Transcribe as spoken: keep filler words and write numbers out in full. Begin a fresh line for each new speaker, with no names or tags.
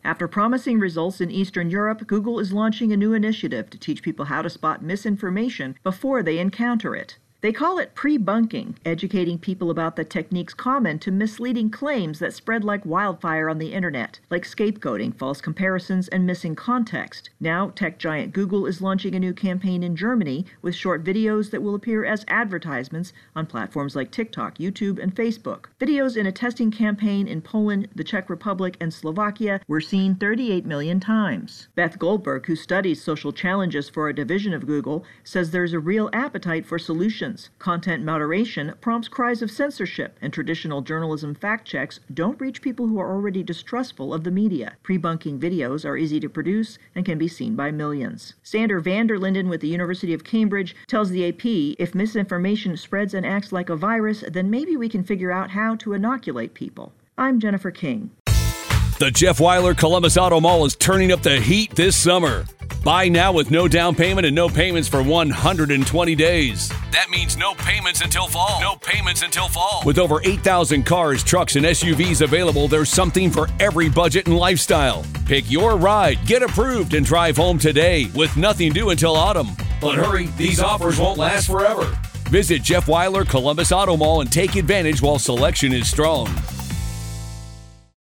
After promising results in Eastern Europe, Google is launching a new initiative to teach people how to spot misinformation before they encounter it. They call it pre-bunking, educating people about the techniques common to misleading claims that spread like wildfire on the internet, like scapegoating, false comparisons, and missing context. Now, tech giant Google is launching a new campaign in Germany with short videos that will appear as advertisements on platforms like TikTok, YouTube, and Facebook. Videos in a testing campaign in Poland, the Czech Republic, and Slovakia were seen thirty-eight million times. Beth Goldberg, who studies social challenges for a division of Google, says there's a real appetite for solutions. Content moderation prompts cries of censorship, and traditional journalism fact checks don't reach people who are already distrustful of the media. Pre-bunking videos are easy to produce and can be seen by millions. Sander van der Linden with the University of Cambridge tells the A P, if misinformation spreads and acts like a virus, then maybe we can figure out how to inoculate people. I'm Jennifer King.
The Jeff Weiler Columbus Auto Mall is turning up the heat this summer. Buy now with no down payment and no payments for one hundred twenty days. That means no payments until fall. No payments until fall. With over eight thousand cars, trucks, and S U Vs available, there's something for every budget and lifestyle. Pick your ride, get approved, and drive home today with nothing due until autumn. But hurry, these offers won't last forever. Visit Jeff Weiler Columbus Auto Mall and take advantage while selection is strong.